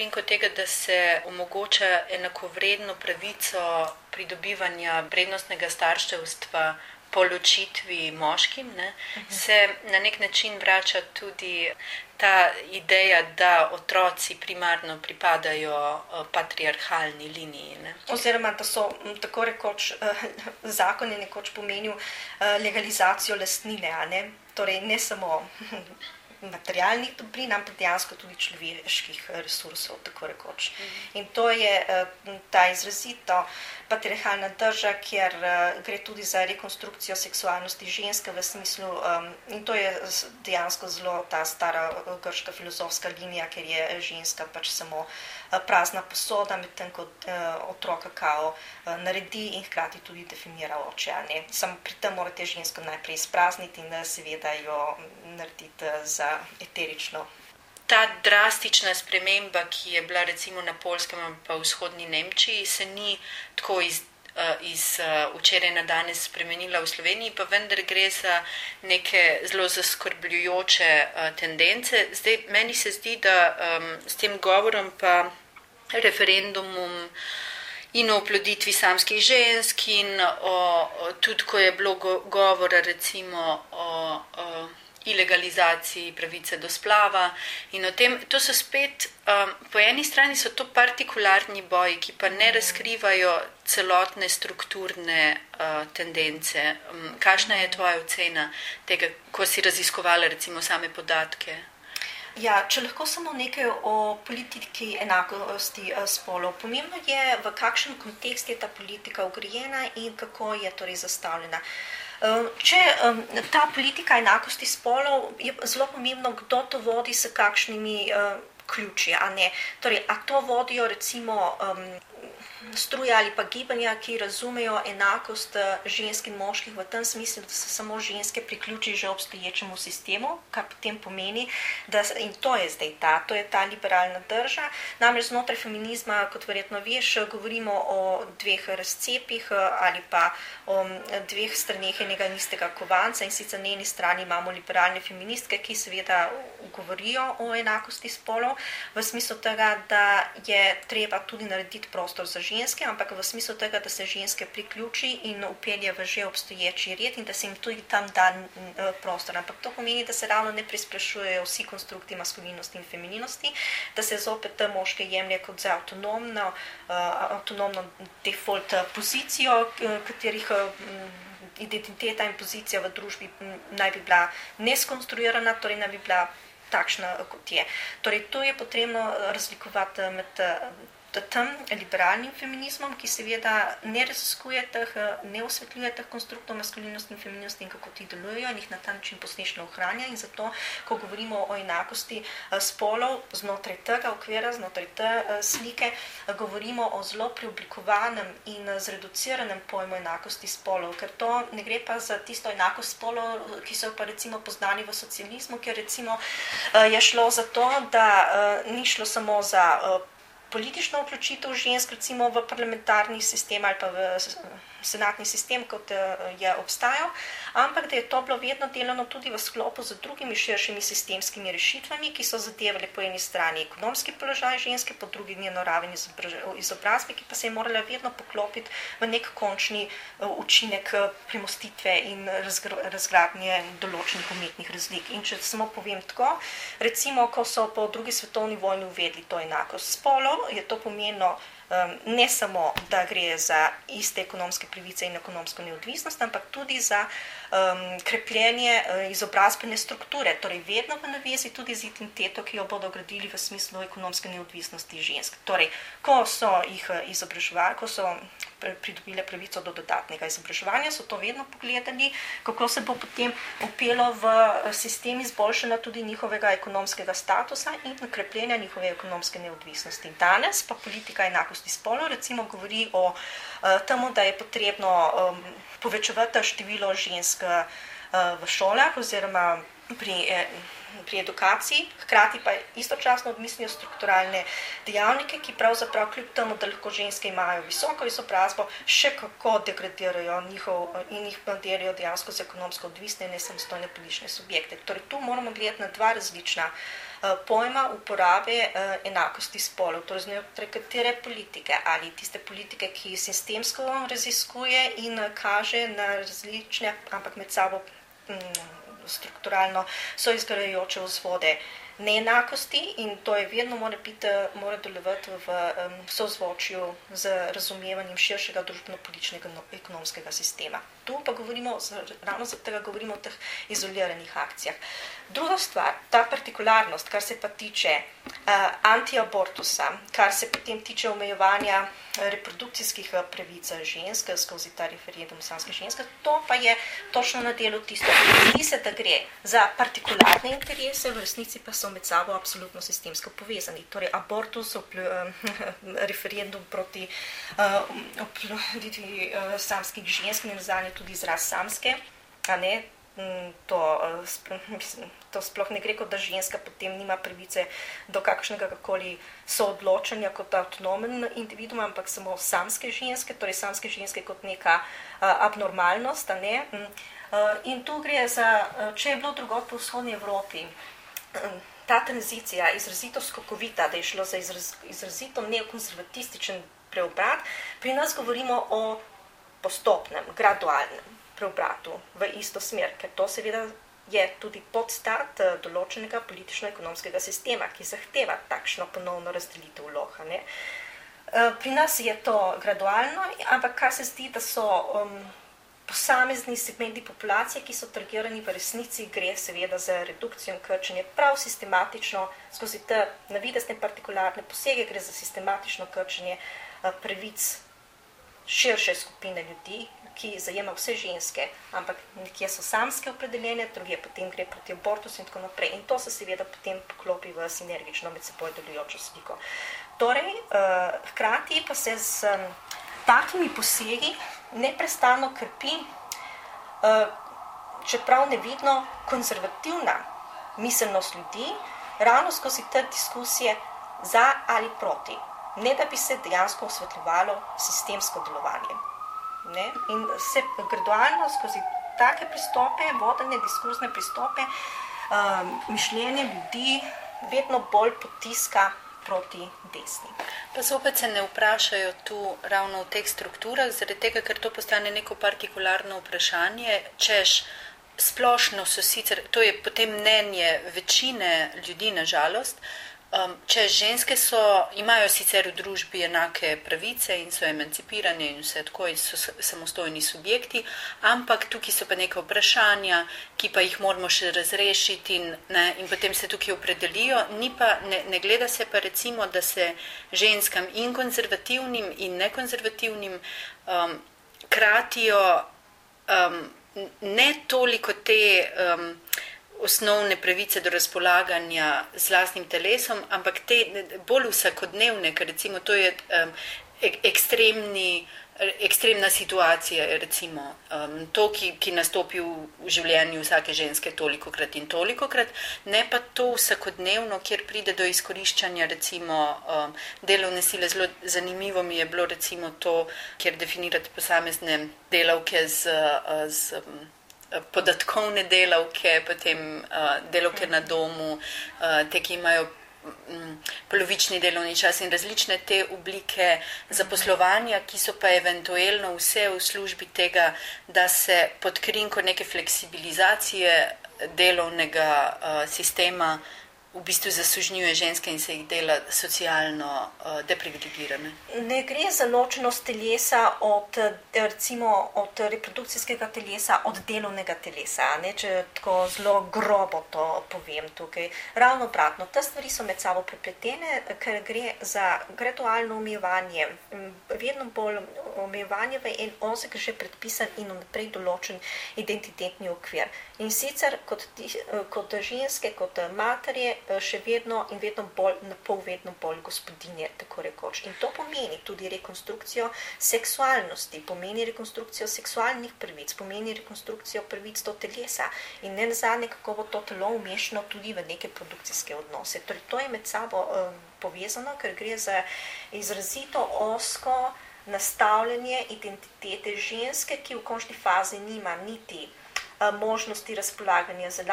krinko tega, da se omogoča enakovredno pravico pridobivanja prednostnega starševstva po ločitvi moškim, ne, se na nek način vrača tudi ta ideja, da otroci primarno pripadajo patriarhalni liniji. Ne. Oziroma, da so tako rekoč, zakon je nekoč pomenil legalizacijo lastnine, a ne? Torej, ne samo materialnih dobrin, ampak dejansko tudi človeških resursov, tako rekoč. In to je ta izrazito patriarhalna drža, kjer gre tudi za rekonstrukcijo seksualnosti ženske v smislu, in to je dejansko zelo ta stara grška filozofska linija, ker je ženska pač samo prazna posoda, medtem ko otroka kao naredi in hkrati tudi definira oče. Samo pri tem morate žensko najprej izprazniti in seveda jo narediti za eterično. Ta drastična sprememba, ki je bila recimo na Poljskem in pa v vzhodni Nemčiji, se ni tako iz včeraj na danes spremenila v Sloveniji, pa vendar gre za neke zelo zaskrbljujoče tendence. Zdaj, meni se zdi, da s tem govorom pa referendumom in o oploditvi samskih žensk in tudi, ko je bilo govora recimo o ilegalizaciji pravice do splava in o tem, to so spet, po eni strani so to partikularni boji, ki pa ne razkrivajo celotne strukturne tendence. Kakšna je tvoja ocena tega, ko si raziskovala recimo same podatke? Ja, če lahko samo nekaj o politiki enakosti spolov. Pomembno je, v kakšen kontekst je ta politika ugrajena in kako je torej zastavljena. Če ta politika enakosti spolov, je zelo pomembno, kdo to vodi s kakšnimi ključi, a ne. Torej, a to vodijo recimo struje ali pa gibanja, ki razumejo enakost žensk in moških v tem smislu, da se samo ženske priključi že obstoječemu sistemu, kar potem pomeni, da, in to je zdaj to je ta liberalna drža. Namreč znotraj feminizma, kot verjetno veš, govorimo o dveh razcepih ali pa o dveh straneh enega in istega kovanca, in sicer na eni strani imamo liberalne feministke, ki seveda govorijo o enakosti spolov, v smislu tega, da je treba tudi narediti prostor za ženske, ampak v smislu tega, da se ženske priključi in upelje v že obstoječi red in da se jim tudi tam da prostor. Ampak to pomeni, da se ravno ne prispešujejo vsi konstrukti maskulinosti in femininosti, da se zopet moške jemlje kot za avtonomno default pozicijo, katerih identiteta in pozicija v družbi naj bi bila neskonstruirana, torej naj bi bila takšna, kot je. Torej, to je potrebno razlikovati med tem liberalnim feminizmom, ki seveda ne raziskuje teh, ne osvetljuje teh konstruktov maskulinosti in feministi in kako ti delujejo in jih na ta način posnešno ohranja, in zato, ko govorimo o enakosti spolov znotraj tega okvira, znotraj te slike, govorimo o zelo preoblikovanem in zreduciranem pojmu enakosti spolov, ker to ne gre pa za tisto enakost spolov, ki so pa recimo poznani v socializmu, ker recimo je šlo za to, da ni šlo samo za politično vključitev žensk recimo v parlamentarni sistem ali pa v senatni sistem, kot je obstajal, ampak da je to bilo vedno delano tudi v sklopu z drugimi širšimi sistemskimi rešitvami, ki so zadevali po eni strani ekonomski položaj ženske, po drugi njeno raven izobrazbe, ki pa se je morala vedno poklopiti v nek končni učinek premostitve in razgradnje določenih umetnih razlik. In če samo povem tako, recimo, ko so po drugi svetovni vojni uvedli to enakost spolov, je to pomenilo ne samo, da gre za iste ekonomske pravice in ekonomsko neodvisnost, ampak tudi za krepljenje izobrazbene strukture, torej vedno v navezi tudi z identiteto, ki jo bodo gradili v smislu ekonomske neodvisnosti žensk. Torej, ko so jih izobraževali, ko so pridobile pravico do dodatnega izobraževanja, so to vedno pogledali, kako se bo potem upelo v sistem izboljšanja tudi njihovega ekonomskega statusa in krepljenja njihove ekonomske neodvisnosti. Danes pa politika enakosti spolov recimo govori o temu, da je potrebno povečevati število žensk v šolah oziroma pri pri edukaciji, hkrati pa istočasno odmislijo strukturalne dejavnike, ki pravzaprav kljub temu, da lahko ženske imajo visoko izobrazbo, še kako degradirajo in jih delajo dejansko z ekonomsko odvisne in nesamostojne politične subjekte. Torej, tu moramo gledati na dva različna pojma uporabe enakosti spolov, torej znotraj katere politike, ali tiste politike, ki sistemsko raziskuje in kaže na različne, ampak med sabo strukturalno so izgrajajoče vzvode neenakosti in to je vedno mora delovati v sozvočju z razumevanjem širšega družbeno-političnega ekonomskega sistema. Tu pa ravno zaradi tega govorimo o teh izoliranih akcijah. Druga stvar, ta partikularnost, kar se pa tiče antiabortusa, kar se potem tiče omejevanja reprodukcijskih pravic žensk skozi ta referendum samske ženske, to pa je točno na delu tisto. Zdi se, da gre za partikularne interese, v resnici pa so med sabo absolutno sistemsko povezani. Torej, abortus, referendum proti oploditvi samskih žensk, ne nazadnje tudi izraz samske, a ne, to sploh ne gre, kot da ženska potem nima pravice do kakšnega kakoli soodločanja kot avtonomen individuum, ampak samo samske ženske, torej samske ženske kot neka abnormalnost, a ne. In tu gre za, če je bilo drugod po vzhodni Evropi, ta tranzicija izrazito skokovita, da je šlo za izrazito neokonzervatističen preobrat, pri nas govorimo o postopnem, gradualnem preobratu v isto smer, ker to seveda je tudi podstat določenega politično-ekonomskega sistema, ki zahteva takšno ponovno razdelitev vlog. Pri nas je to gradualno, ampak kar se zdi, da so posamezni segmenti populacije, ki so targetirani, v resnici gre seveda za redukcijo in krčenje prav sistematično, skozi te navidezne partikularne posege gre za sistematično krčenje pravic širše skupine ljudi, ki zajema vse ženske, ampak nekje so samske opredeljene, druge potem gre proti abortusu in tako naprej. In to se seveda potem poklopi v sinergično med seboj delujočo sliko. Torej, hkrati pa se s takimi posegi neprestano krpi, čeprav nevidno konzervativna miselnost ljudi, ravno skozi te diskusije za ali proti, ne da bi se dejansko osvetljevalo sistemsko delovanje. Ne? In se gradualno skozi take pristope, vodene diskurzne pristope, mišljenje ljudi vedno bolj potiska proti desni. Pa zopet se ne vprašajo tu ravno v teh strukturah, zaradi tega, ker to postane neko partikularno vprašanje, češ splošno so sicer, to je potem mnenje večine ljudi na žalost, če ženske imajo sicer v družbi enake pravice in so emancipirane in vse tako in so samostojni subjekti, ampak tukaj so pa neka vprašanja, ki pa jih moramo še razrešiti in potem se tukaj opredelijo, ne gleda se pa recimo, da se ženskam in konzervativnim in nekonzervativnim kratijo ne toliko te osnovne pravice do razpolaganja z lastnim telesom, ampak te bolj vsakodnevne, ker recimo to je ekstremna situacija, recimo to, ki nastopi v življenju vsake ženske tolikokrat in tolikokrat, ne pa to vsakodnevno, kjer pride do izkoriščanja recimo delovne sile. Zelo zanimivo mi je bilo recimo to, kjer definirate posamezne delavke z podatkovne delavke, potem delavke na domu, te, ki imajo polovični delovni čas in različne te oblike zaposlovanja, ki so pa eventualno vse v službi tega, da se pod krinko neke fleksibilizacije delovnega sistema v bistvu zasužnjuje ženske in se jih dela socialno deprivilegirane. Ne gre za ločenost telesa od reprodukcijskega telesa, od delovnega telesa, ne, če tako zelo grobo to povem tukaj. Ravno obratno, te stvari so med sabo prepletene, ker gre za gradualno omejevanje, vedno bolj omejevanje v en ozek že predpisan in vnaprej določen identitetni okvir. In sicer kot ženske, kot materje, še vedno in vedno bolj gospodinje, tako rekoč. In to pomeni tudi rekonstrukcijo seksualnosti, pomeni rekonstrukcijo seksualnih pravic, pomeni rekonstrukcijo pravic do telesa in ne nazadnje, kako bo to telo umeščeno tudi v neke produkcijske odnose. Torej, to je med sabo povezano, ker gre za izrazito ozko nastavljanje identitete ženske, ki v končni fazi nima niti možnosti razpolaganja z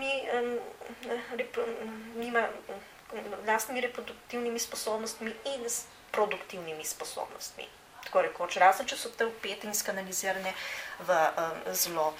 lastnimi reproduktivnimi sposobnostmi in s produktivnimi sposobnostmi. Tako rekoč, razen če so te vpete in skanalizirane v zelo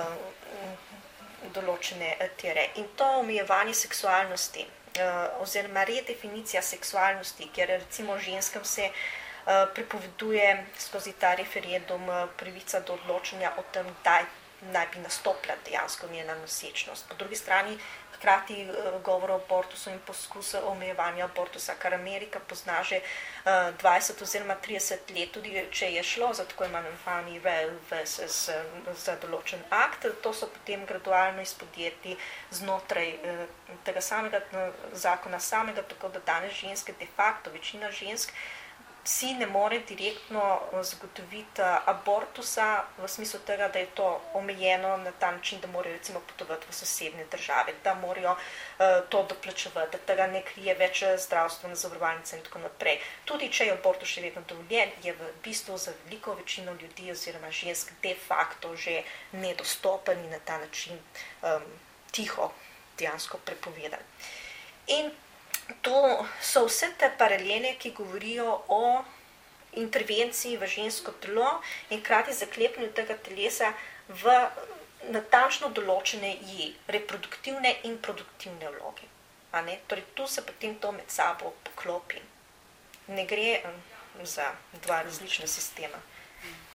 določene tere. In to omejevanje seksualnosti oziroma redefinicija seksualnosti, kjer recimo ženskam se prepoveduje skozi ta referendum pravica do odločanja o tem, kdaj naj bi nastopila dejansko njena nosečnost. Po drugi strani hkrati govor o abortusu in poskusa omejevanja abortusa, kar Amerika pozna že 20 oziroma 30 let, tudi če je šlo za tako imenovani za določen akt, to so potem gradualno izpodjeti znotraj tega samega zakona samega, tako da danes ženske de facto, večina žensk, si ne more direktno zagotoviti abortusa v smislu tega, da je to omejeno na ta način, da morajo recimo potovati v sosednje države, da morajo to doplačevati, da tega ne krije več zdravstvena zavarovalnica in tako naprej. Tudi če je abortus še vedno dovoljen, je v bistvu za veliko večino ljudi oziroma žensk de facto že nedostopen in na ta način tiho dejansko prepovedan. In to so vse te paralele, ki govorijo o intervenciji v žensko telo in hkrati zaklepljenju tega telesa v natančno določene reproduktivne in produktivne vloge. Torej, tu se potem to med sabo poklopi. Ne gre za dva različna sistema.